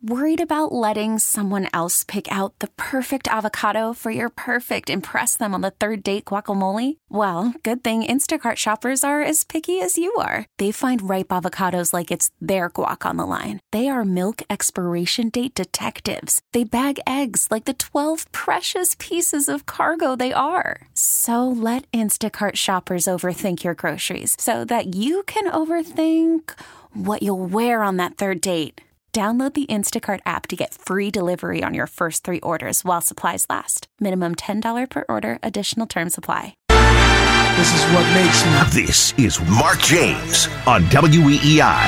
Worried about letting someone else pick out the perfect avocado for your perfect impress them on the third date guacamole? Well, good thing Instacart shoppers are as picky as you are. They find ripe avocados like it's their guac on the line. They are milk expiration date detectives. They bag eggs like the 12 precious pieces of cargo they are. So let Instacart shoppers overthink your groceries so that you can overthink what you'll wear on that third date. Download the Instacart app to get free delivery on your first 3 orders while supplies last. Minimum $10 per order. Additional terms apply. This is what makes me. This is Mark James on WEEI.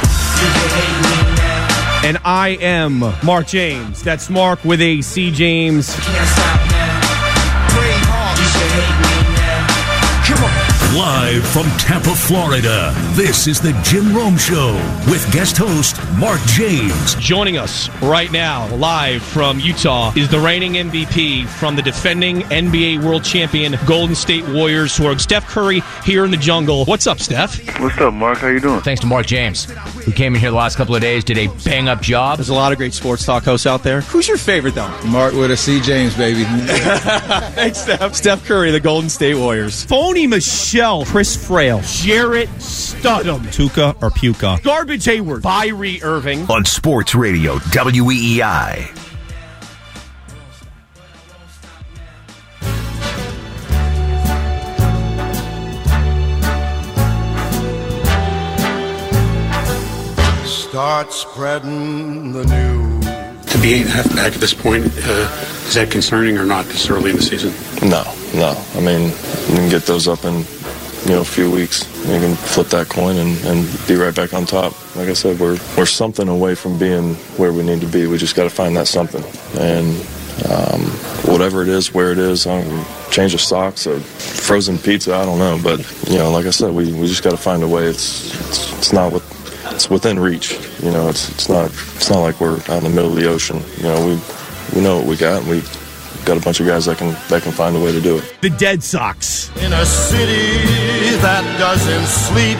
And I am Mark James. That's Mark with a C. James. Live from Tampa, Florida, this is the Jim Rome Show with guest host Mark James. Joining us right now, live from Utah, is the reigning MVP from the defending NBA World Champion Golden State Warriors, who are Steph Curry here in the jungle. What's up, Steph? What's up, Mark? How you doing? Thanks to Mark James, who came in here the last couple of days, did a bang-up job. There's a lot of great sports talk hosts out there. Who's your favorite, though? Mark with a C. James, baby. Thanks, Steph. Steph Curry, the Golden State Warriors. Phony Michelle, Chris Frail, Jarrett Studham, Tuca or Puka, Garbage Hayward, Kyrie Irving. On Sports Radio, WEEI. Start spreading the news. To be 8.5 back at this point, is that concerning or not this early in the season? No. I mean, you can get those up in, a few weeks. You can flip that coin and be right back on top. Like I said, we're something away from being where we need to be. We just got to find that something. And whatever it is, where it is, change of socks, a frozen pizza, I don't know. But, like I said, we just got to find a way. It's not what... It's within reach, It's not like we're out in the middle of the ocean. We know what we got, and we've got a bunch of guys that can find a way to do it. The Dead Sox. In a city that doesn't sleep,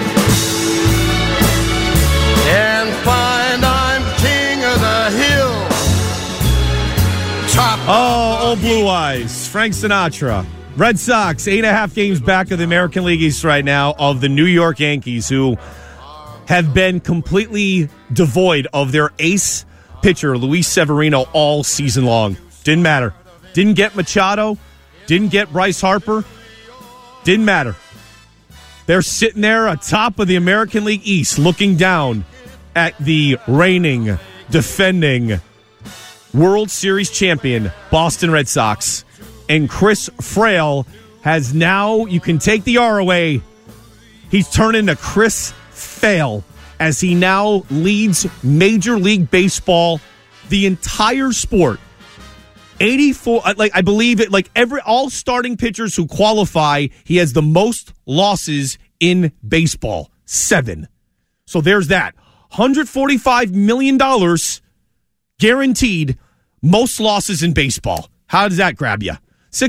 and find I'm king of the hill. Top old Blue Eyes, Frank Sinatra. Red Sox, 8.5 games back of the American League East right now of the New York Yankees, who have been completely devoid of their ace pitcher, Luis Severino, all season long. Didn't matter. Didn't get Machado. Didn't get Bryce Harper. Didn't matter. They're sitting there atop of the American League East looking down at the reigning, defending World Series champion Boston Red Sox. And Chris Frail has now, you can take the R away, he's turned into Chris Fail, as he now leads Major League Baseball, the entire sport. 84, I believe it, all starting pitchers who qualify, he has the most losses in baseball, 7. So there's that. $145 million guaranteed, most losses in baseball. How does that grab you?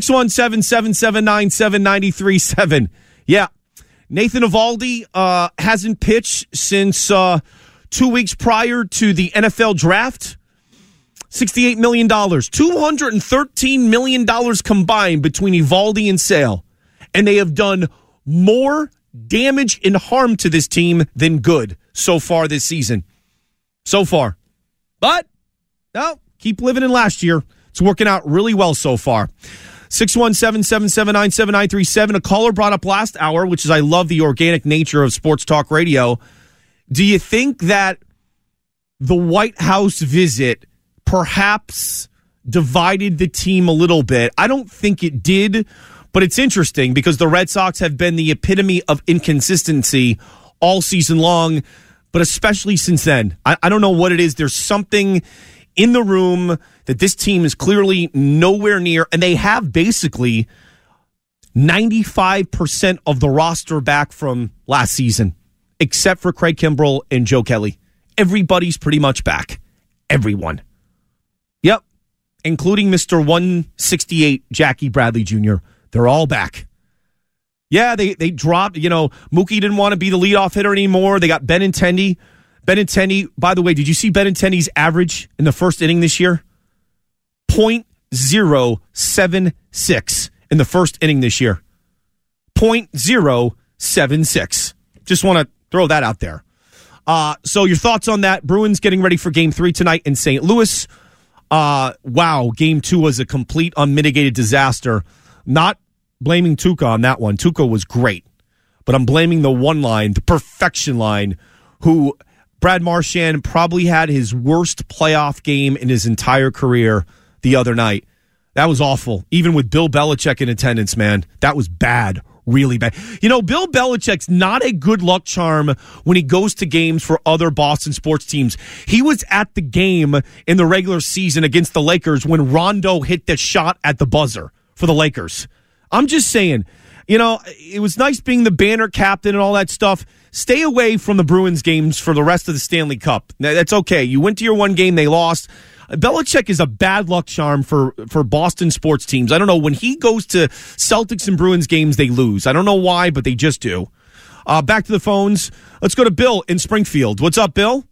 617-779-7937. Yeah. Nathan Eovaldi hasn't pitched since 2 weeks prior to the NFL draft. $68 million. $213 million combined between Eovaldi and Sale. And they have done more damage and harm to this team than good so far this season. So far. But, no, keep living in last year. It's working out really well so far. 617-779-7937. A caller brought up last hour, which is I love the organic nature of sports talk radio. Do you think that the White House visit perhaps divided the team a little bit? I don't think it did, but it's interesting because the Red Sox have been the epitome of inconsistency all season long, but especially since then. I don't know what it is. There's something in the room that this team is clearly nowhere near, and they have basically 95% of the roster back from last season, except for Craig Kimbrell and Joe Kelly. Everybody's pretty much back. Everyone. Yep. Including Mr. 168, Jackie Bradley Jr. They're all back. Yeah, they dropped, Mookie didn't want to be the leadoff hitter anymore. They got Benintendi Benintendi, by the way, did you see Benintendi's average in the first inning this year? .076 in the first inning this year. .076. Just want to throw that out there. So your thoughts on that? Bruins getting ready for Game 3 tonight in St. Louis. Wow, Game 2 was a complete unmitigated disaster. Not blaming Tuukka on that one. Tuukka was great. But I'm blaming the one line, the perfection line, who Brad Marchand probably had his worst playoff game in his entire career the other night. That was awful. Even with Bill Belichick in attendance, man. That was bad. Really bad. You know, Bill Belichick's not a good luck charm when he goes to games for other Boston sports teams. He was at the game in the regular season against the Lakers when Rondo hit the shot at the buzzer for the Lakers. I'm just saying, you know, it was nice being the banner captain and all that stuff. Stay away from the Bruins games for the rest of the Stanley Cup. That's okay. You went to your one game, they lost. Belichick is a bad luck charm for Boston sports teams. I don't know. When he goes to Celtics and Bruins games, they lose. I don't know why, but they just do. Back to the phones. Let's go to Bill in Springfield. What's up, Bill?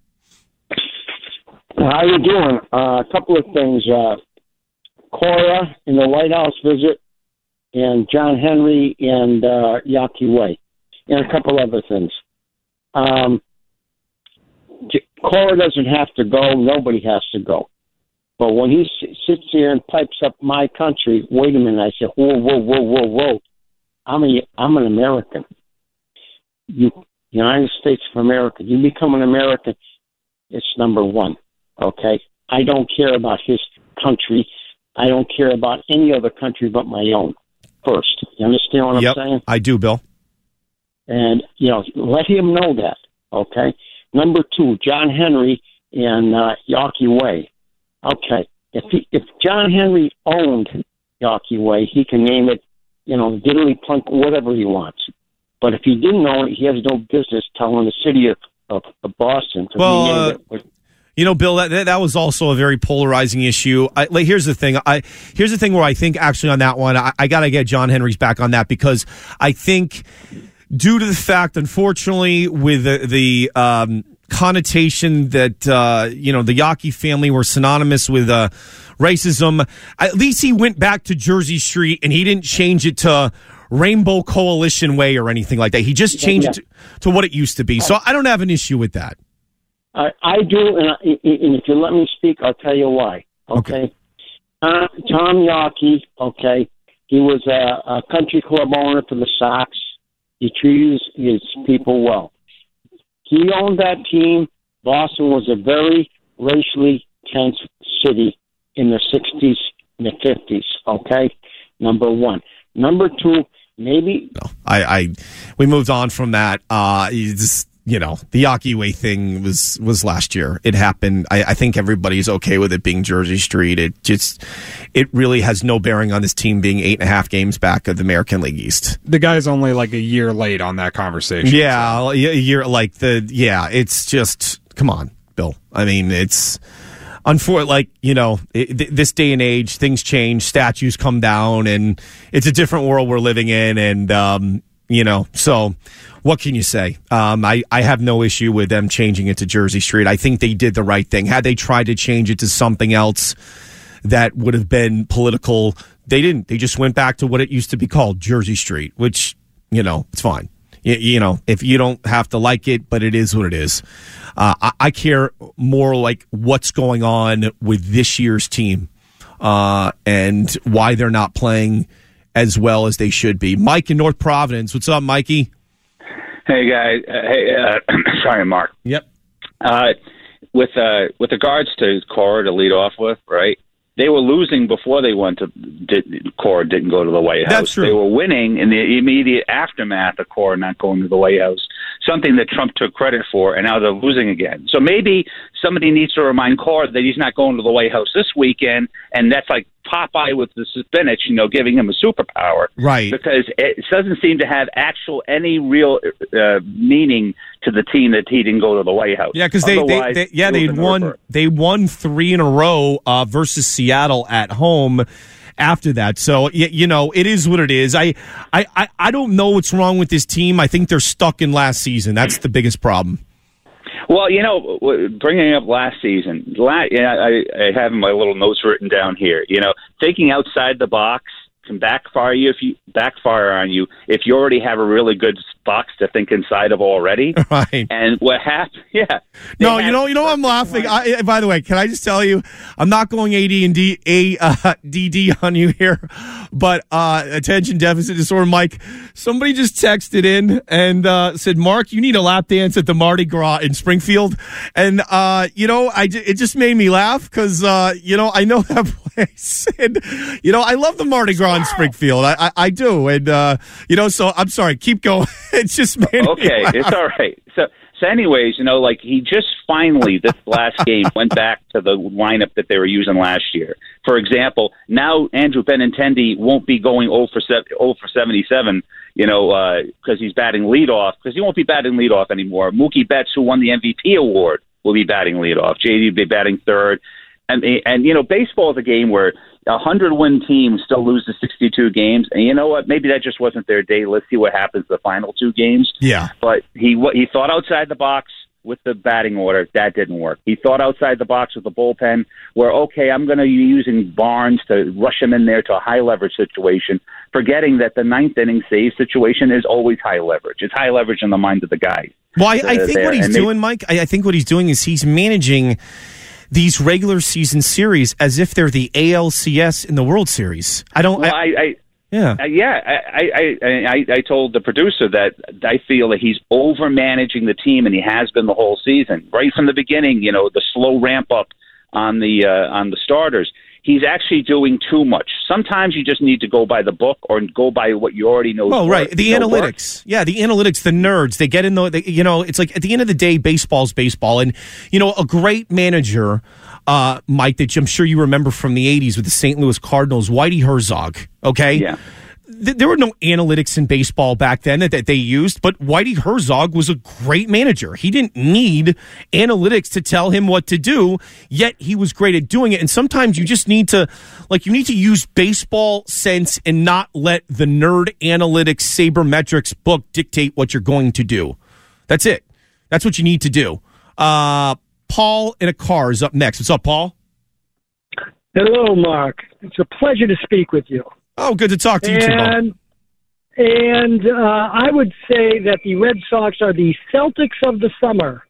How you doing? A couple of things. Cora in the White House visit, and John Henry and Yawkey Way, and a couple other things. Cora doesn't have to go. Nobody has to go. But when he sits here and pipes up my country, wait a minute, I say, whoa. I'm an American. United States of America. You become an American, it's number one, okay? I don't care about his country. I don't care about any other country but my own first. You understand what I'm saying? I do, Bill. And, let him know that, okay? Number two, John Henry and Yawkey Way. Okay, if John Henry owned Yawkey Way, he can name it, Diddley Plunk, whatever he wants. But if he didn't own it, he has no business telling the city of Boston. Well, Bill, that was also a very polarizing issue. Here's the thing. Here's the thing where I think actually on that one, I got to get John Henry's back on that, because I think due to the fact, unfortunately, with the connotation that the Yawkey family were synonymous with racism, at least he went back to Jersey Street and he didn't change it to Rainbow Coalition Way or anything like that. He just changed it to what it used to be. So I don't have an issue with that. I do, and if you let me speak, I'll tell you why. Okay. Tom Yawkey, okay, he was a country club owner for the Sox. He treated his people well. He owned that team. Boston was a very racially tense city in the 60s and the 50s, okay? Number one. Number two, maybe... We moved on from that. The Yawkey Way thing was last year. It happened. I think everybody's okay with it being Jersey Street. It really has no bearing on this team being 8.5 games back of the American League East. The guy's only like a year late on that conversation. Yeah, so. It's just, come on, Bill. I mean, it's this day and age, things change, statues come down, and it's a different world we're living in, and so what can you say? I have no issue with them changing it to Jersey Street. I think they did the right thing. Had they tried to change it to something else that would have been political, they didn't. They just went back to what it used to be called, Jersey Street, which, it's fine. If you don't have to like it, but it is what it is. I care more like what's going on with this year's team and why they're not playing as well as they should be. Mike in North Providence. What's up, Mikey? Hey, guys. Sorry, Mark. Yep. With regards to Cora to lead off with, right? They were losing before they went to Cora didn't go to the White House. That's true. They were winning in the immediate aftermath of Cora not going to the White House, something that Trump took credit for, and now they're losing again. So maybe somebody needs to remind Cora that he's not going to the White House this weekend, and that's like Popeye with the spinach, giving him a superpower. Right. Because it doesn't seem to have any real meaning to the team that he didn't go to the White House. Yeah, because they won 3 in a row versus Seattle at home after that. So, it is what it is. I don't know what's wrong with this team. I think they're stuck in last season. That's the biggest problem. Well, bringing up last season, I have my little notes written down here. Thinking outside the box can backfire on you if you already have a really good box to think inside of already. Right. And what happened? Yeah. No, I'm laughing. By the way, can I just tell you, I'm not going ADD on you here, but attention deficit disorder, Mike. Somebody just texted in and said, "Mark, you need a lap dance at the Mardi Gras in Springfield," and it just made me laugh because I know that place, and I love the Mardi Gras in Springfield. I do, and so I'm sorry. Keep going. It's just made me laugh. It's all right. So anyways, he just finally, this last game, went back to the lineup that they were using last year. For example, now Andrew Benintendi won't be going 0 for 77, because he's batting leadoff, because he won't be batting leadoff anymore. Mookie Betts, who won the MVP award, will be batting leadoff. JD will be batting third. And baseball is a game where 100-win team still loses 62 games, and you know what? Maybe that just wasn't their day. Let's see what happens the final 2 games. Yeah. But he thought outside the box with the batting order. That didn't work. He thought outside the box with the bullpen, where, okay, I'm going to be using Barnes to rush him in there to a high-leverage situation, forgetting that the 9th inning save situation is always high leverage. It's high leverage in the mind of the guy. Well, I think what he's doing, Mike, I think what he's doing is he's managing these regular season series as if they're the ALCS in the World Series. I told the producer that I feel that he's over managing the team, and he has been the whole season, right from the beginning. The slow ramp up on the starters. He's actually doing too much. Sometimes you just need to go by the book or go by what you already know. Oh, right. The analytics. Yeah, the analytics, the nerds, they get in it's like at the end of the day, baseball's baseball. And, a great manager, Mike, that I'm sure you remember from the 80s with the St. Louis Cardinals, Whitey Herzog, okay? Yeah. There were no analytics in baseball back then that they used, but Whitey Herzog was a great manager. He didn't need analytics to tell him what to do, yet he was great at doing it. And sometimes you just need to, use baseball sense and not let the nerd analytics sabermetrics book dictate what you're going to do. That's it. That's what you need to do. Paul in a car is up next. What's up, Paul? Hello, Mark. It's a pleasure to speak with you. Oh, good to talk to you, too, Bob. And I would say that the Red Sox are the Celtics of the summer.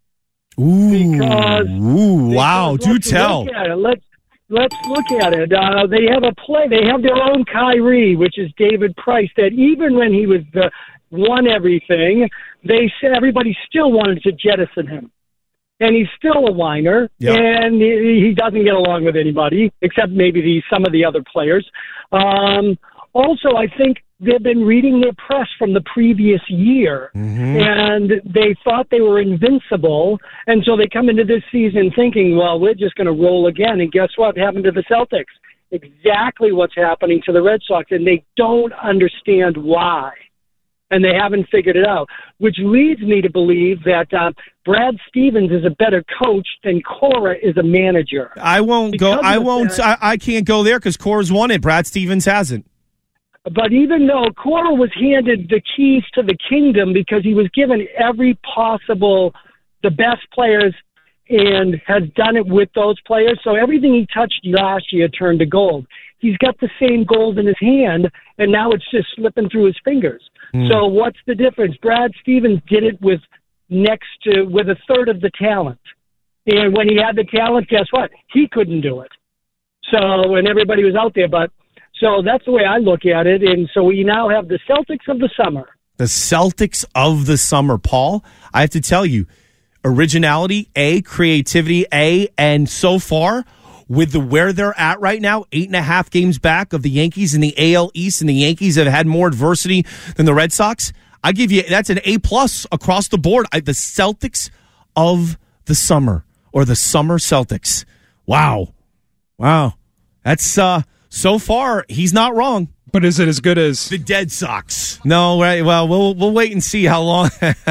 Wow, do tell. Let's look at it. They have They have their own Kyrie, which is David Price, that even when he was won everything, everybody still wanted to jettison him. And he's still a whiner, and he doesn't get along with anybody, except maybe some of the other players. Also, I think they've been reading their press from the previous year, and they thought they were invincible, and so they come into this season thinking, well, we're just going to roll again, and guess what happened to the Celtics? Exactly what's happening to the Red Sox, and they don't understand why. And they haven't figured it out, which leads me to believe that Brad Stevens is a better coach than Cora is a manager. I can't go there because Cora's won it. Brad Stevens hasn't. But even though Cora was handed the keys to the kingdom because he was given the best players, and has done it with those players, so everything he touched last year turned to gold. He's got the same gold in his hand, and now it's just slipping through his fingers. So what's the difference? Brad Stevens did it with a third of the talent. And when he had the talent, guess what? He couldn't do it. So, and everybody was out there. So that's the way I look at it. And so we now have the Celtics of the summer. The Celtics of the summer, Paul. I have to tell you, originality, A, creativity, A, and so far, with where they're at right now, 8.5 games back of the Yankees in the AL East, and the Yankees have had more adversity than the Red Sox. I give you, that's an A+ across the board. The Celtics of the summer, or the summer Celtics. Wow. That's, so far, he's not wrong. But is it as good as the Dead Sox? No, right. Well, we'll wait and see how long.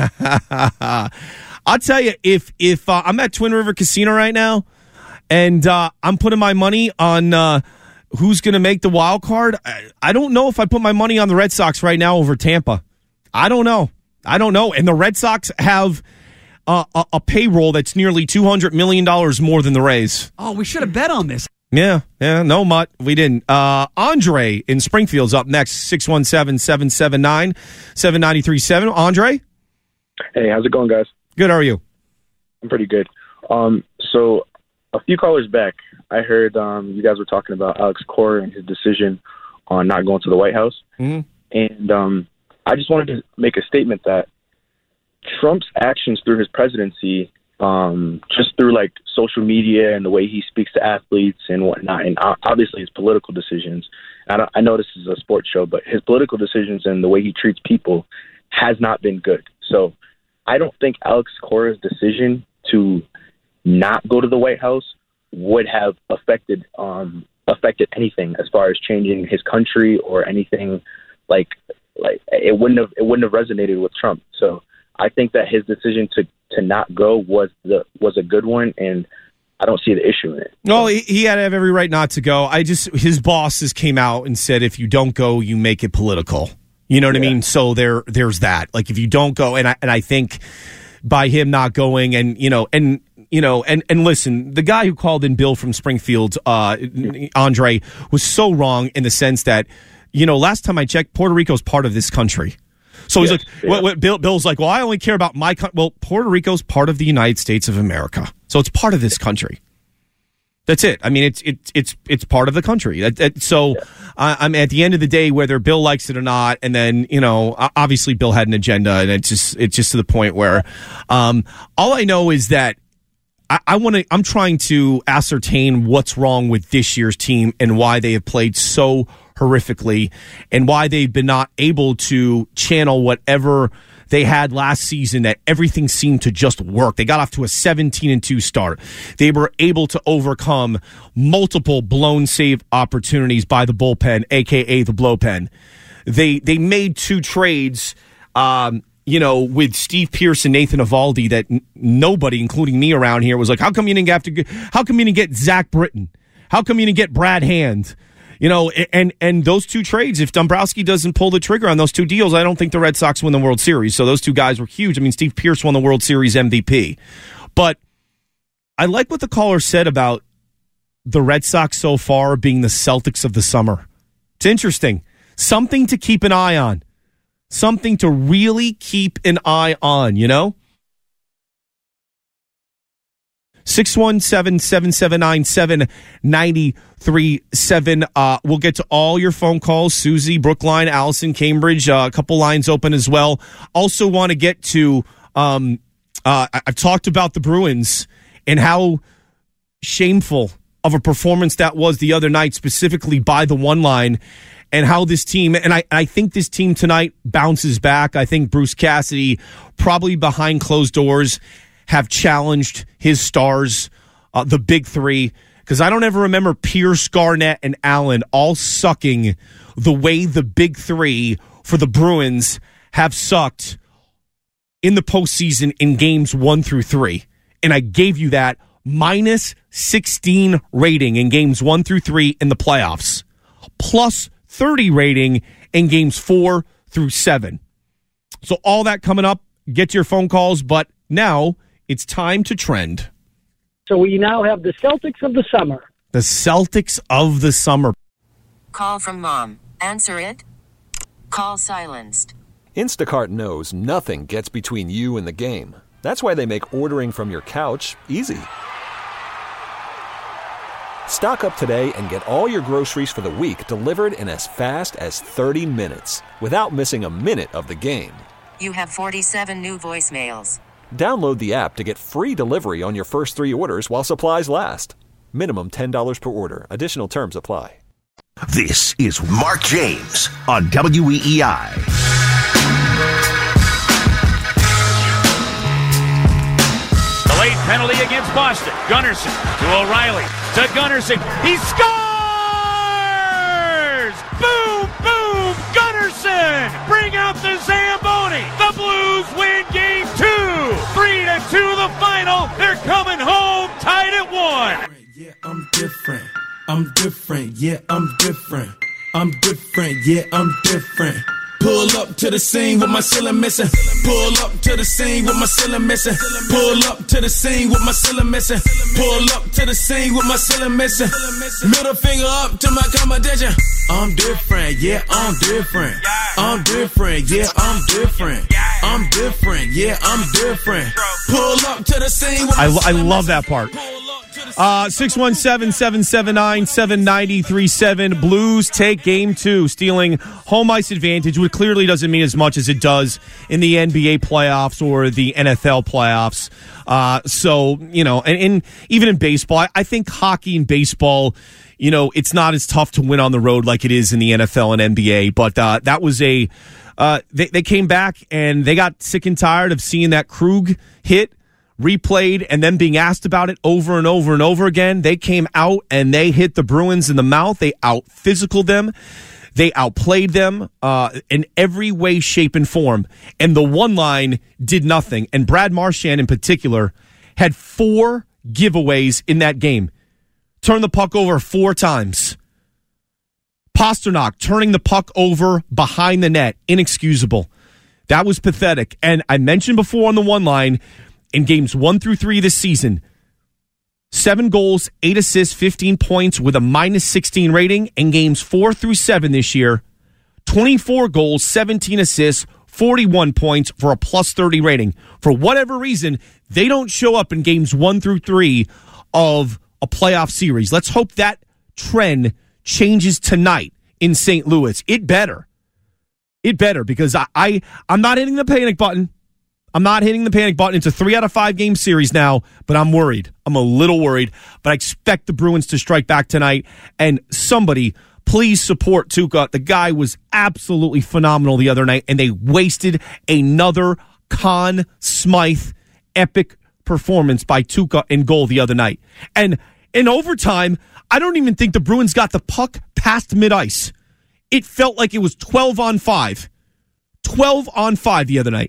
I'll tell you, if I'm at Twin River Casino right now, and I'm putting my money on who's going to make the wild card, I don't know if I put my money on the Red Sox right now over Tampa. I don't know. And the Red Sox have a payroll that's nearly $200 million more than the Rays. Oh, we should have bet on this. Yeah, no, Mutt, we didn't. Andre in Springfield's up next, 617-779-7937. Andre? Hey, how's it going, guys? Good, how are you? I'm pretty good. So a few callers back, I heard you guys were talking about Alex Cora and his decision on not going to the White House. Mm-hmm. And I just wanted to make a statement that Trump's actions through his presidency, just through like social media and the way he speaks to athletes and whatnot, and obviously his political decisions. I know this is a sports show, but his political decisions and the way he treats people has not been good. So I don't think Alex Cora's decision to not go to the White House would have affected anything as far as changing his country or anything. Like it wouldn't have resonated with Trump. So I think that his decision to not go was a good one, and I don't see the issue in it. No, he had to have every right not to go. His bosses came out and said, if you don't go, you make it political. You know what I mean? So there's that. Like if you don't go, and I think by him not going, and listen, the guy who called in Bill from Springfield, Andre, was so wrong in the sense that, last time I checked, Puerto Rico's part of this country. So he's Bill's like, well, I only care about my country. Well, Puerto Rico's part of the United States of America. So it's part of this country. That's it. I mean, it's part of the country. I'm at the end of the day, whether Bill likes it or not, and then, obviously Bill had an agenda, and it's just to the point where, all I know is that I'm trying to ascertain what's wrong with this year's team and why they have played so horrifically and why they've been not able to channel whatever they had last season, that everything seemed to just work. They got off to a 17-2 start. They were able to overcome multiple blown save opportunities by the bullpen, a.k.a. the blowpen. They made 2 trades, with Steve Pearce and Nathan Eovaldi that nobody, including me around here, was like, how come you didn't get Zach Britton? How come you didn't get Brad Hand? And those 2 trades, if Dombrowski doesn't pull the trigger on those 2 deals, I don't think the Red Sox win the World Series. So those 2 guys were huge. I mean, Steve Pearce won the World Series MVP. But I like what the caller said about the Red Sox so far being the Celtics of the summer. It's interesting. Something to keep an eye on. Something to really keep an eye on, 617-779-7937. We'll get to all your phone calls. Susie, Brookline, Allison, Cambridge, a couple lines open as well. Also want to get to, I've talked about the Bruins and how shameful of a performance that was the other night, specifically by the one line, and how this team, and I think this team tonight bounces back. I think Bruce Cassidy, probably behind closed doors, have challenged his stars, the big 3, because I don't ever remember Pierce, Garnett, and Allen all sucking the way the big 3 for the Bruins have sucked in the postseason in games 1 through 3. And I gave you that minus 16 rating in games 1 through 3 in the playoffs, plus 30 rating in games 4 through 7. So all that coming up, get to your phone calls, but now it's time to trend. So we now have the Celtics of the summer. The Celtics of the summer. Call from mom. Answer it. Call silenced. Instacart knows nothing gets between you and the game. That's why they make ordering from your couch easy. Stock up today and get all your groceries for the week delivered in as fast as 30 minutes without missing a minute of the game. You have 47 new voicemails. Download the app to get free delivery on your first 3 orders while supplies last. Minimum $10 per order. Additional terms apply. This is Mark James on WEEI. The late penalty against Boston. Gunnarsson to O'Reilly. To Gunnarsson. He scores! Boom, boom, Gunnarsson! Bring out the Zamboni. The Blues win game 2. 3-2 the final. They're coming home tied at 1. Yeah, I'm different. I'm different. Yeah, I'm different. I'm different. Yeah, I'm different. Pull up to the scene with my ceiling missing. Pull up to the scene with my ceiling missing. Pull up to the scene with my ceiling missing. Pull up to the scene with my ceiling missing. Middle finger up to my competition. I'm different, yeah, I'm different. I'm different, yeah, I'm different. I'm different, yeah, I'm different. Pull up to the scene with I love that part. 617-779-7937. Blues take game 2, stealing home ice advantage, which clearly doesn't mean as much as it does in the NBA playoffs or the NFL playoffs. So, you know, and even in baseball, I think hockey and baseball, you know, it's not as tough to win on the road like it is in the NFL and NBA. But that was they came back and they got sick and tired of seeing that Krug hit replayed and then being asked about it over and over and over again. They came out and they hit the Bruins in the mouth. They out-physicaled them. They outplayed them in every way, shape, and form. And the one line did nothing. And Brad Marchand in particular had 4 giveaways in that game. Turned the puck over 4 times. Pasternak turning the puck over behind the net. Inexcusable. That was pathetic. And I mentioned before on the one line, in games 1 through 3 this season, 7 goals, 8 assists, 15 points with a -16 rating. In games 4 through 7 this year, 24 goals, 17 assists, 41 points for a +30 rating. For whatever reason, they don't show up in games 1 through 3 of a playoff series. Let's hope that trend changes tonight in St. Louis. It better. It better, because I'm not hitting the panic button. I'm not hitting the panic button. It's a 3 out of 5 game series now, but I'm worried. I'm a little worried, but I expect the Bruins to strike back tonight. And somebody, please support Tuukka. The guy was absolutely phenomenal the other night, and they wasted another Conn Smythe epic performance by Tuukka in goal the other night. And in overtime, I don't even think the Bruins got the puck past mid-ice. It felt like it was 12 on 5. 12 on 5 the other night.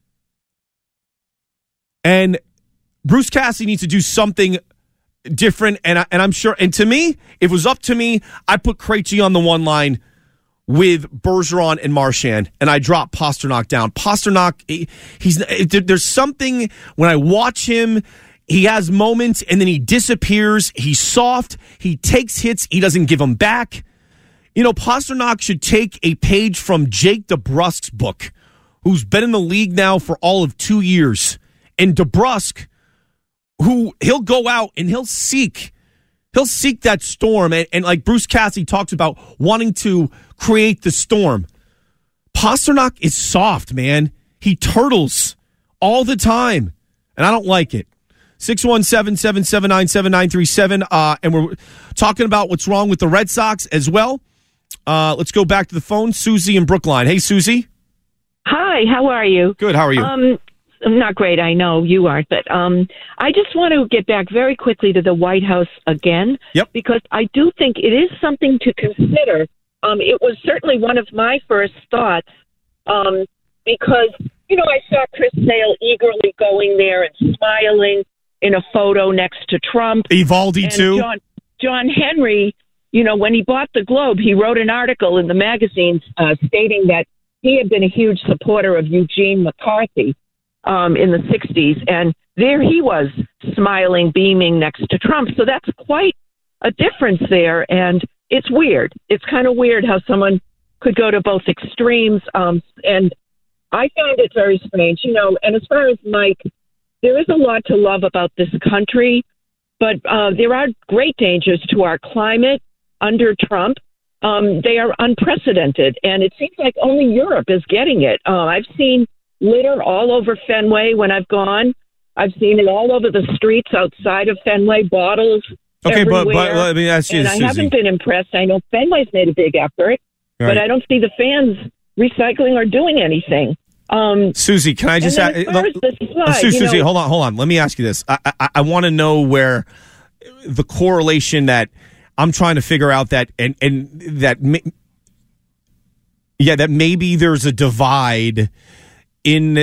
And Bruce Cassidy needs to do something different, and I'm sure. And to me, if it was up to me, I put Krejci on the one line with Bergeron and Marchand, and I drop Pasternak down. Pasternak, there's something when I watch him. He has moments, and then he disappears. He's soft. He takes hits. He doesn't give them back. You know, Pasternak should take a page from Jake DeBrusk's book, who's been in the league now for all of 2 years. And DeBrusk, who he'll go out and he'll seek that storm. And like Bruce Cassidy talks about wanting to create the storm. Pasternak is soft, man. He turtles all the time. And I don't like it. 617-779-7937. And we're talking about what's wrong with the Red Sox as well. Let's go back to the phone. Susie in Brookline. Hey, Susie. Hi, how are you? Good, how are you? I'm not great, I know you aren't, but I just want to get back very quickly to the White House again, because I do think it is something to consider. It was certainly one of my first thoughts, because, you know, I saw Chris Sale eagerly going there and smiling in a photo next to Trump. Evaldi, too. John Henry, you know, when he bought the Globe, he wrote an article in the magazines stating that he had been a huge supporter of Eugene McCarthy in the 60s, and there he was smiling, beaming next to Trump. So that's quite a difference there, and it's weird. It's kind of weird how someone could go to both extremes, and I find it very strange, you know. And as far as Mike, there is a lot to love about this country, but there are great dangers to our climate under Trump. They are unprecedented, and it seems like only Europe is getting it. I've seen litter all over Fenway when I've gone. I've seen it all over the streets outside of Fenway, bottles everywhere. but let me ask you, and Susie. I haven't been impressed. I know Fenway's made a big effort, but I don't see the fans recycling or doing anything. Susie, can I just ask? Susie, hold on. Let me ask you this. I want to know where the correlation that I'm trying to figure out that that maybe there's a divide in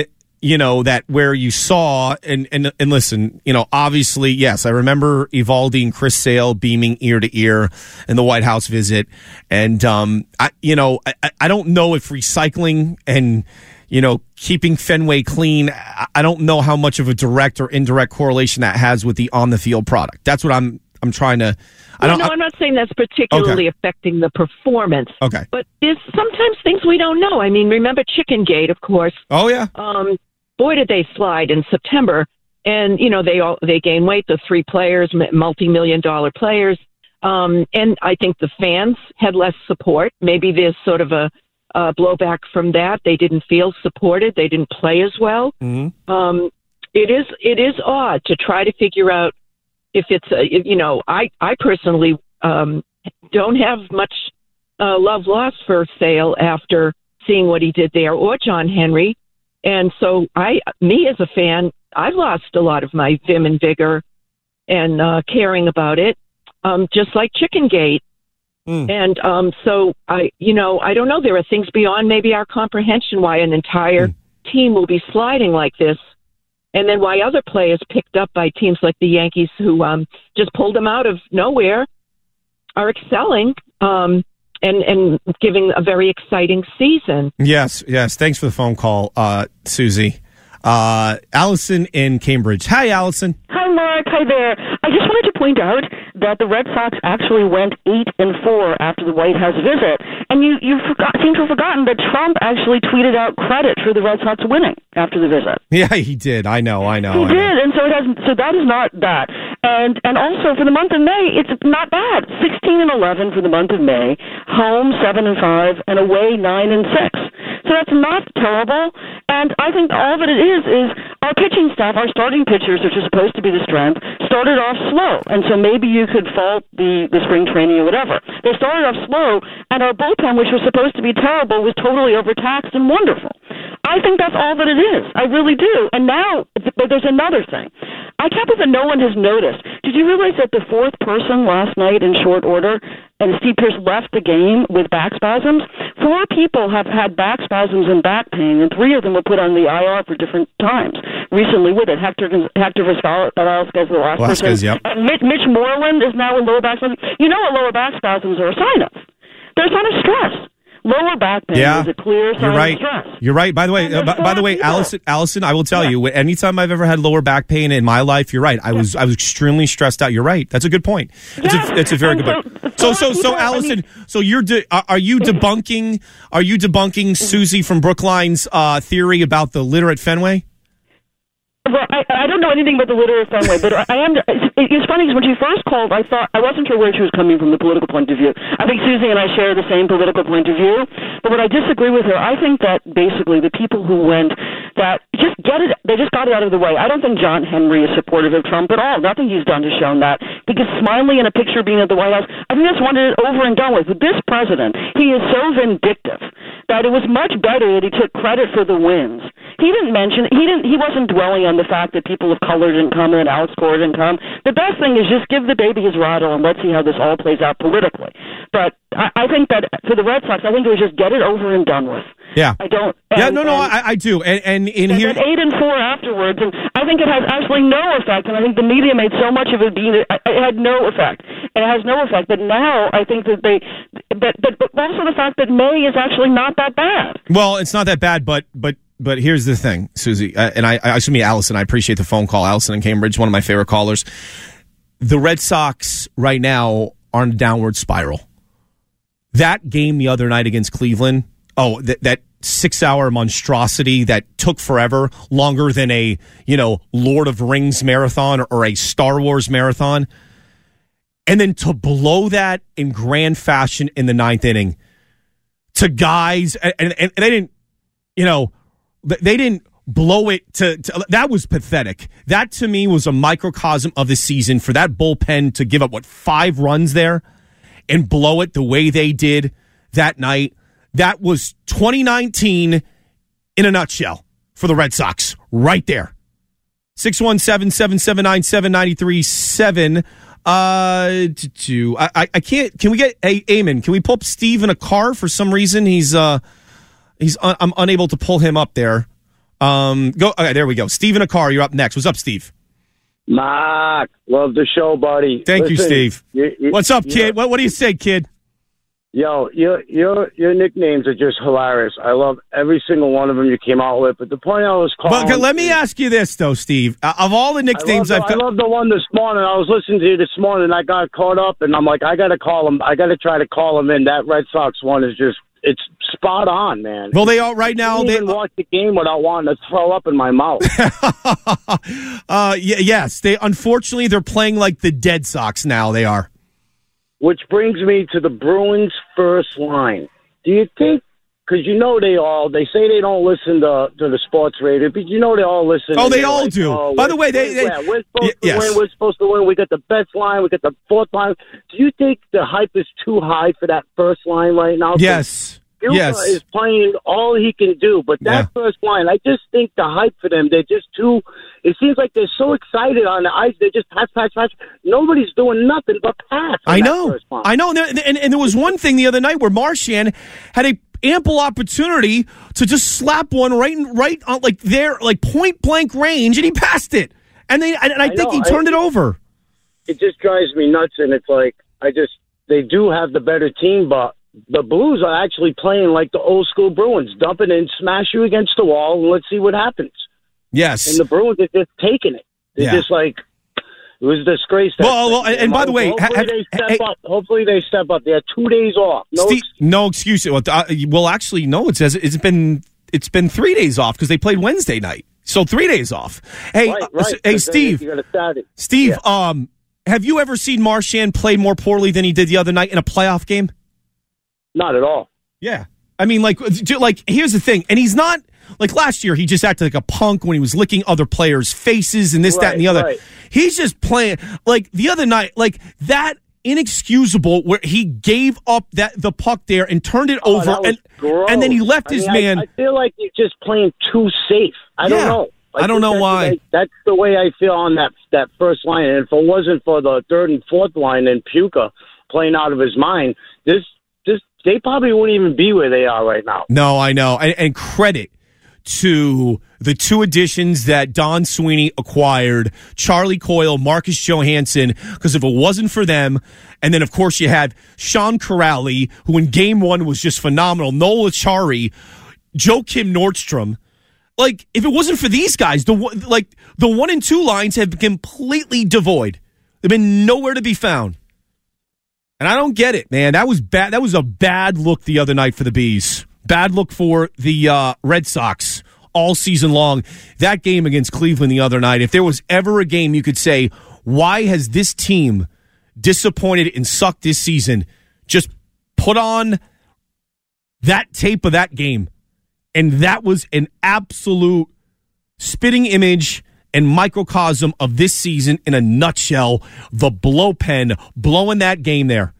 that where you saw and listen, obviously, yes, I remember Evaldi and Chris Sale beaming ear to ear in the White House visit. And, I don't know if recycling and, keeping Fenway clean, I don't know how much of a direct or indirect correlation that has with the on the field product. That's what I'm trying to. I'm not saying that's particularly affecting the performance. Okay. But there's sometimes things we don't know. I mean, remember Chickengate, of course. Oh, yeah. Boy, did they slide in September. And, they gained weight, the three players, multi-million-dollar players. And I think the fans had less support. Maybe there's sort of a blowback from that. They didn't feel supported. They didn't play as well. Mm-hmm. It is odd to try to figure out if it's I personally don't have much love lost for Sale after seeing what he did there, or John Henry. And so me as a fan, I've lost a lot of my vim and vigor and caring about it, just like Chickengate. And so I don't know. There are things beyond maybe our comprehension why an entire team will be sliding like this, and then why other players picked up by teams like the Yankees who just pulled them out of nowhere are excelling and giving a very exciting season. Yes. Thanks for the phone call, Susie. Allison in Cambridge. Hi, Allison. Hi, Mark. Hi there. I just wanted to point out that the Red Sox actually went 8-4 after the White House visit. And you seem to have forgotten that Trump actually tweeted out credit for the Red Sox winning after the visit. Yeah, he did. I know. He did, and so that is not bad. And also for the month of May, it's not bad. 16-11 for the month of May, home 7-5, and away 9-6. So that's not terrible. And I think all that it is our pitching staff, our starting pitchers, which is supposed to be the strength, started off slow. And so maybe you could fault the spring training or whatever. They started off slow, and our bullpen, which was supposed to be terrible, was totally overtaxed and wonderful. I think that's all that it is. I really do. And now, but there's another thing. I can't believe that no one has noticed. Did you realize that the fourth person last night in short order, and Steve Pearce left the game with back spasms? 4 people have had back spasms and back pain, and 3 of them were put on the IR for different times recently with it. Hector Velasquez, the last person. Yep. And Mitch Moreland is now in lower back spasms. You know what lower back spasms are a sign of? They're a sign of stress. Lower back pain is a clear sign of stress. You're right. By the way, Allison, I will tell you, anytime I've ever had lower back pain in my life, you're right. I was extremely stressed out. You're right. That's a good point. It's a very good point. So Allison, so are you debunking Susie from Brookline's theory about the litter at Fenway? Well, I don't know anything about the litter of Fenway, but I am. It's funny because when she first called, I wasn't sure where she was coming from the political point of view. I think Susie and I share the same political point of view, but when I disagree with her, I think that basically the people who went that just they just got it out of the way. I don't think John Henry is supportive of Trump at all. Nothing he's done has shown that. Because Smiley in a picture being at the White House, I think that's wanted it over and done with. With this president, he is so vindictive that it was much better that he took credit for the wins. He wasn't dwelling on the fact that people of color didn't come and Alex Cora didn't come. The best thing is just give the baby his rattle and let's see how this all plays out politically. But I think that for the Red Sox, I think it was just get it over and done with. Yeah. I don't. I do. And here 8-4 afterwards, and I think it has absolutely no effect. And I think the media made so much of it being it had no effect. It has no effect. But now I think that but also the fact that May is actually not that bad. Well, it's not that bad, but here's the thing, Susie, and Allison. I appreciate the phone call. Allison in Cambridge, one of my favorite callers. The Red Sox right now are on a downward spiral. That game the other night against Cleveland, that 6-hour monstrosity that took forever, longer than a Lord of the Rings marathon or a Star Wars marathon, and then to blow that in grand fashion in the 9th inning to guys, and they didn't, they didn't blow it to that was pathetic. That to me was a microcosm of the season for that bullpen to give up 5 runs there and blow it the way they did that night. That was 2019 in a nutshell for the Red Sox right there. 617-779-7937. I can't. Can we get Eamon? Can we pull up Steve in a car for some reason? I'm unable to pull him up there. Okay, there we go. Steve in a car. You're up next. What's up, Steve? Mark, love the show, buddy. Thank you, Steve. What's up, kid? What do you say, kid? Yo, your nicknames are just hilarious. I love every single one of them you came out with. But the point I was calling... But let me ask you this, though, Steve. Of all the nicknames I love the one this morning. I was listening to you this morning, and I got caught up, and I'm like, I got to call him. I got to try to call him in. That Red Sox one is just... It's spot on, man. Well, they are right now. I can't even watch the game without wanting to throw up in my mouth. Yes. Unfortunately, they're playing like the Dead Sox now. They are. Which brings me to the Bruins' first line. Do you think, because they say they don't listen to the sports radio, but they all listen. Oh, they all do. By the way, we're supposed to win. We're supposed to win. We got the best line. We got the fourth line. Do you think the hype is too high for that first line right now? Yes. Gilbert is playing all he can do, but that first line, I just think the hype for them, they're just too, it seems like they're so excited on the ice, they just pass. Nobody's doing nothing but pass. I know. And there was one thing the other night where Marchand had a ample opportunity to just slap one right on like point blank range, and he passed it. And I think he turned it over. It just drives me nuts, and it's like, they do have the better team, but the Blues are actually playing like the old school Bruins, dump it in, smash you against the wall, and let's see what happens. Yes. And the Bruins are just taking it. They're just like, it was a disgrace. Well, and by the way, hopefully they step up. They had 2 days off. No excuse. Well, actually, no. It says it's been 3 days off because they played Wednesday night, so 3 days off. Hey, hey, Steve. Steve, have you ever seen Marchand play more poorly than he did the other night in a playoff game? Not at all. Yeah. I mean, like, here's the thing. And he's not, like last year, he just acted like a punk when he was licking other players' faces and this, that, and the other. Right. He's just playing, like, the other night, like, that inexcusable where he gave up the puck there and turned it over, and then he left his man. I feel like he's just playing too safe. I don't know. I don't know why. That's the way I feel on that first line. And if it wasn't for the third and fourth line and Puka playing out of his mind, they probably wouldn't even be where they are right now. No, I know. And credit to the two additions that Don Sweeney acquired, Charlie Coyle, Marcus Johansson, because if it wasn't for them, and then, of course, you had Sean Corrali, who in Game 1 was just phenomenal, Noel Acciari, Joakim Nordstrom. Like, if it wasn't for these guys, the 1 and 2 lines have been completely devoid. They've been nowhere to be found. And I don't get it, man. That was bad. That was a bad look the other night for the Bees. Bad look for the Red Sox all season long. That game against Cleveland the other night, if there was ever a game you could say, why has this team disappointed and sucked this season, just put on that tape of that game. And that was an absolute spitting image and microcosm of this season in a nutshell. The blow pen blowing that game there.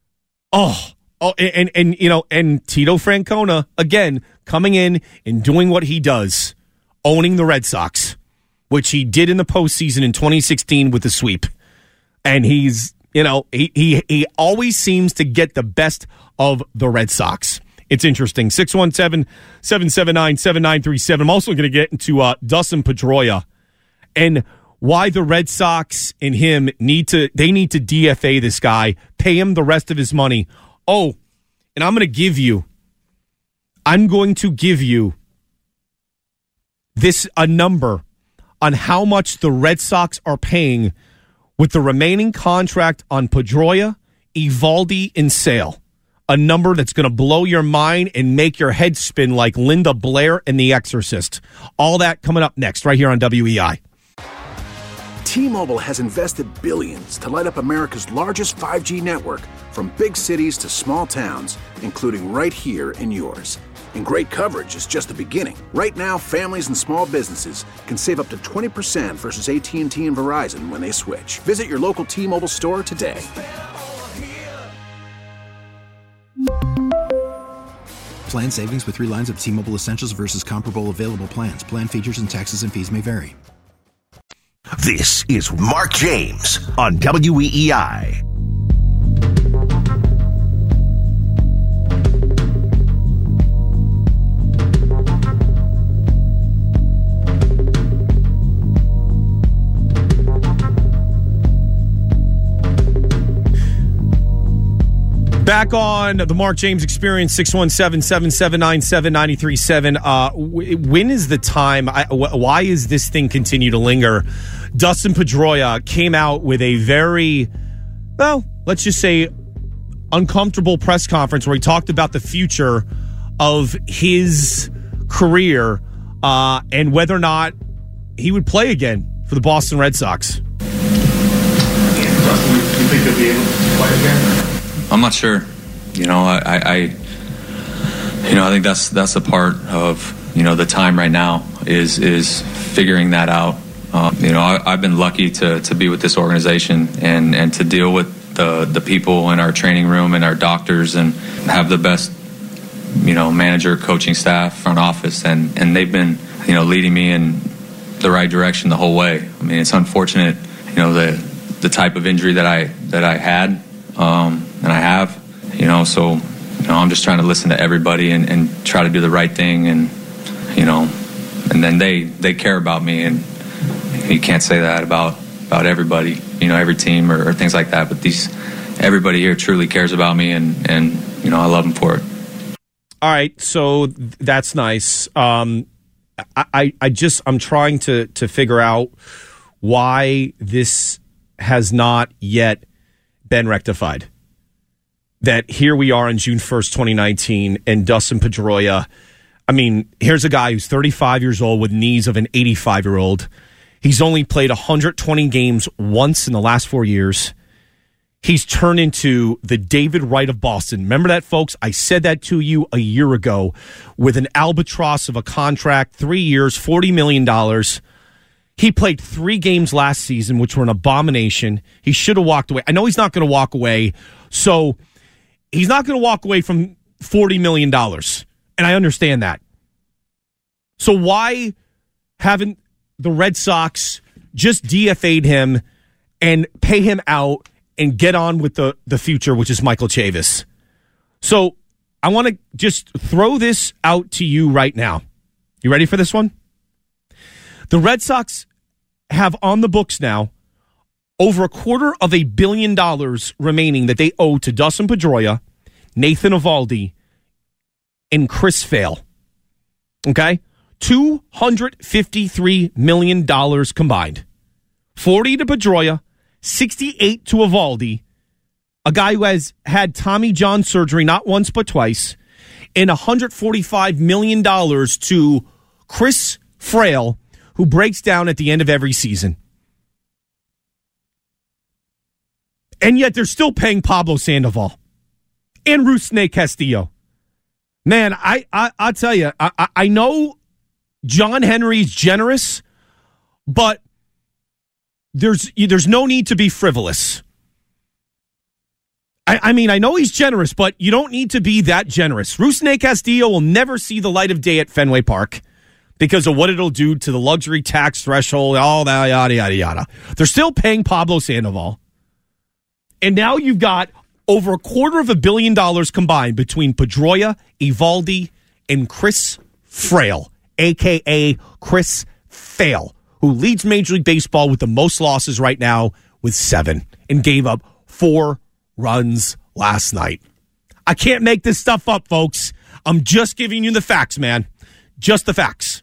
And Tito Francona again coming in and doing what he does, owning the Red Sox, which he did in the postseason in 2016 with the sweep. And he's, he always seems to get the best of the Red Sox. It's interesting. 617-779-7937. I'm also going to get into Dustin Pedroia and why the Red Sox and him need to DFA this guy, pay him the rest of his money. Oh, and I'm going to give you a number on how much the Red Sox are paying with the remaining contract on Pedroia, Eovaldi, and Sale. A number that's going to blow your mind and make your head spin like Linda Blair and The Exorcist. All that coming up next right here on WEI. T-Mobile has invested billions to light up America's largest 5G network, from big cities to small towns, including right here in yours. And great coverage is just the beginning. Right now, families and small businesses can save up to 20% versus AT&T and Verizon when they switch. Visit your local T-Mobile store today. Plan savings with 3 lines of T-Mobile Essentials versus comparable available plans. Plan features and taxes and fees may vary. This is Mark James on WEEI. Back on the Mark James Experience, 617-779-7937. When is the time? Why is this thing continue to linger? Dustin Pedroia came out with a very, well, let's just say, uncomfortable press conference where he talked about the future of his career and whether or not he would play again for the Boston Red Sox. Dustin, do you think he'll be able to play again? I'm not sure. I think that's a part of the time right now is figuring that out. I've been lucky to be with this organization and to deal with the people in our training room and our doctors and have the best manager, coaching staff, front office, and they've been leading me in the right direction the whole way. I mean, it's unfortunate the type of injury that I had. And I have, so I'm just trying to listen to everybody and try to do the right thing, and and then they care about me, and you can't say that about everybody, every team or things like that. But everybody here truly cares about me, and I love them for it. All right, so that's nice. I'm trying to figure out why this has not yet been rectified. That here we are on June 1st, 2019, and Dustin Pedroia, I mean, here's a guy who's 35 years old with knees of an 85-year-old. He's only played 120 games once in the last 4 years. He's turned into the David Wright of Boston. Remember that, folks? I said that to you a year ago with an albatross of a contract, 3 years, $40 million. He played 3 games last season, which were an abomination. He should have walked away. I know he's not going to walk away, so he's not going to walk away from $40 million, and I understand that. So why haven't the Red Sox just DFA'd him and pay him out and get on with the future, which is Michael Chavis? So I want to just throw this out to you right now. You ready for this one? The Red Sox have on the books now over $250 million remaining that they owe to Dustin Pedroia, Nathan Eovaldi, and Chris Pfeil. Okay? $253 million combined. 40 to Pedroia, 68 to Eovaldi, a guy who has had Tommy John surgery not once but twice, and $145 million to Chris Pfeil, who breaks down at the end of every season. And yet they're still paying Pablo Sandoval and Rusney Castillo. Man, I'll tell you, I know John Henry's generous, but there's no need to be frivolous. I mean, I know he's generous, but you don't need to be that generous. Rusney Castillo will never see the light of day at Fenway Park because of what it'll do to the luxury tax threshold, all that, yada, yada, yada. They're still paying Pablo Sandoval. And now you've got over $250 million combined between Pedroia, Eovaldi, and Chris Pfeil, a.k.a. Chris Pfeil, who leads Major League Baseball with the most losses right now with 7 and gave up 4 runs last night. I can't make this stuff up, folks. I'm just giving you the facts, man. Just the facts.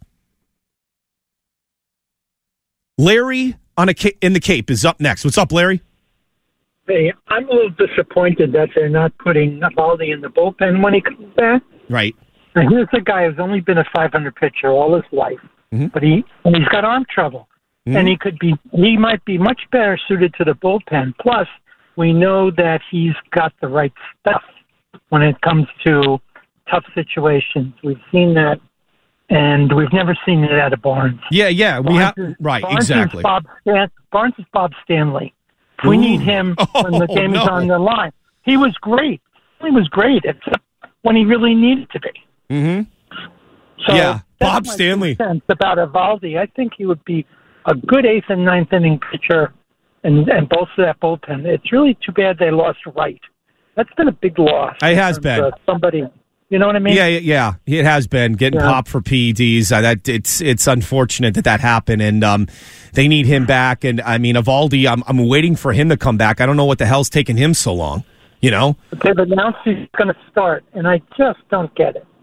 Larry in the Cape is up next. What's up, Larry? Hey, I'm a little disappointed that they're not putting Eovaldi in the bullpen when he comes back. Right. And here's a guy who's only been a 500 pitcher all his life, but he's got arm trouble, and he might be much better suited to the bullpen. Plus, we know that he's got the right stuff when it comes to tough situations. We've seen that, and we've never seen it out of Barnes. Yeah, Barnes exactly. Barnes is Bob Stanley. We need him when the game is on the line. He was great. He was great, except when he really needed to be. Mm-hmm. So yeah, Bob Stanley. Sense about Eovaldi, I think he would be a good 8th and 9th inning pitcher and bolster that bullpen. It's really too bad they lost Wright. That's been a big loss. It has been. Somebody, you know what I mean? Yeah. It has been getting popped for PEDs. It's unfortunate that happened, and they need him back. And I mean, Eovaldi, I'm waiting for him to come back. I don't know what the hell's taking him so long. You know? But they've announced he's going to start, and I just don't get it.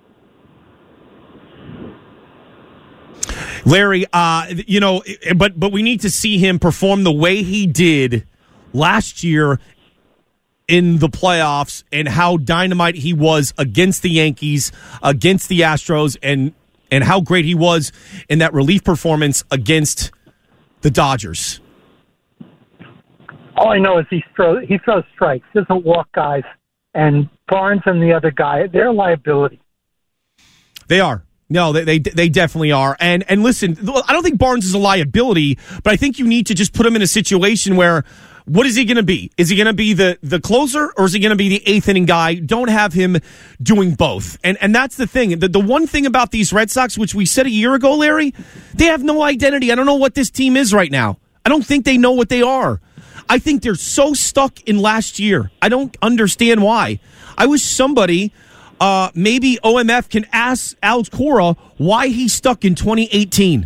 Larry, but we need to see him perform the way he did last year in the playoffs and how dynamite he was against the Yankees, against the Astros, and how great he was in that relief performance against the Dodgers. All I know is he throws strikes, doesn't walk guys, and Barnes and the other guy, they're a liability. They are. No, they definitely are. And listen, I don't think Barnes is a liability, but I think you need to just put him in a situation where, what is he going to be? Is he going to be the closer, or is he going to be the eighth inning guy? Don't have him doing both. And that's the thing. The one thing about these Red Sox, which we said a year ago, Larry, they have no identity. I don't know what this team is right now. I don't think they know what they are. I think they're so stuck in last year. I don't understand why. I wish somebody... maybe OMF can ask Alex Cora why he's stuck in 2018.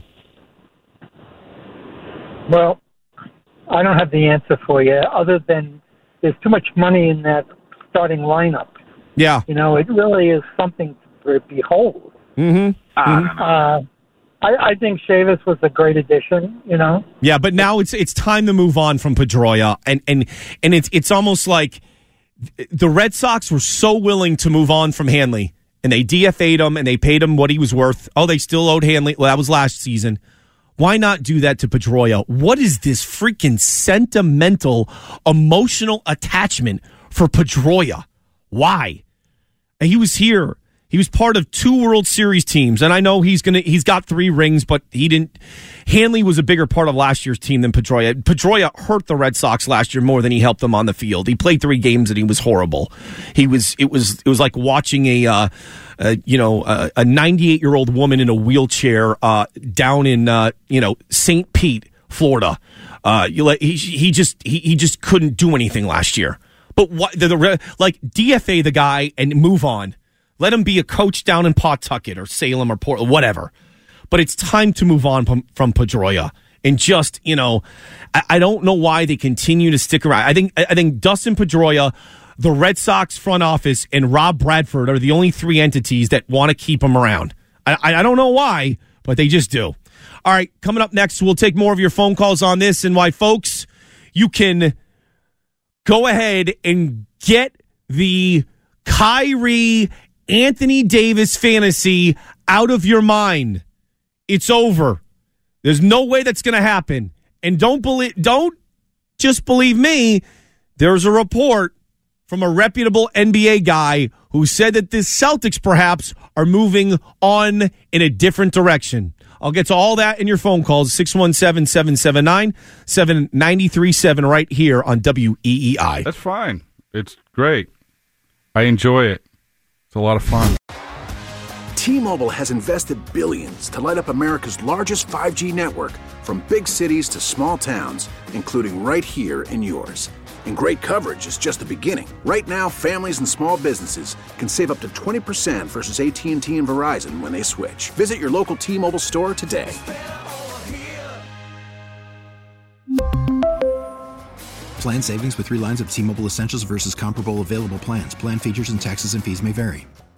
Well, I don't have the answer for you, other than there's too much money in that starting lineup. Yeah. You know, it really is something to behold. Mm-hmm. I think Chavis was a great addition, you know? Yeah, but now it's time to move on from Pedroia, and it's almost like the Red Sox were so willing to move on from Hanley, and they DFA'd him, and they paid him what he was worth. Oh, they still owed Hanley. Well, that was last season. Why not do that to Pedroia? What is this freaking sentimental, emotional attachment for Pedroia? Why? And he was here. He was part of 2 World Series teams, and I know he's got 3 rings, but he didn't. Hanley was a bigger part of last year's team than Pedroia. Pedroia hurt the Red Sox last year more than he helped them on the field. He played 3 games and he was horrible. It was like watching a 98-year-old woman in a wheelchair down in St. Pete, Florida. He just couldn't do anything last year. But what DFA the guy and move on. Let him be a coach down in Pawtucket or Salem or Portland, whatever. But it's time to move on from Pedroia. And just, I don't know why they continue to stick around. I think Dustin Pedroia, the Red Sox front office, and Rob Bradford are the only 3 entities that want to keep him around. I don't know why, but they just do. All right, coming up next, we'll take more of your phone calls on this and why, folks, you can go ahead and get the Kyrie Anthony Davis fantasy out of your mind. It's over. There's no way that's going to happen. And don't just believe me. There's a report from a reputable NBA guy who said that the Celtics perhaps are moving on in a different direction. I'll get to all that in your phone calls, 617-779-7937 right here on WEEI. That's fine. It's great. I enjoy it. It's a lot of fun. T-Mobile has invested billions to light up America's largest 5G network, from big cities to small towns, including right here in yours. And great coverage is just the beginning. Right now, families and small businesses can save up to 20% versus AT&T and Verizon when they switch. Visit your local T-Mobile store today. Plan savings with 3 lines of T-Mobile Essentials versus comparable available plans. Plan features and taxes and fees may vary.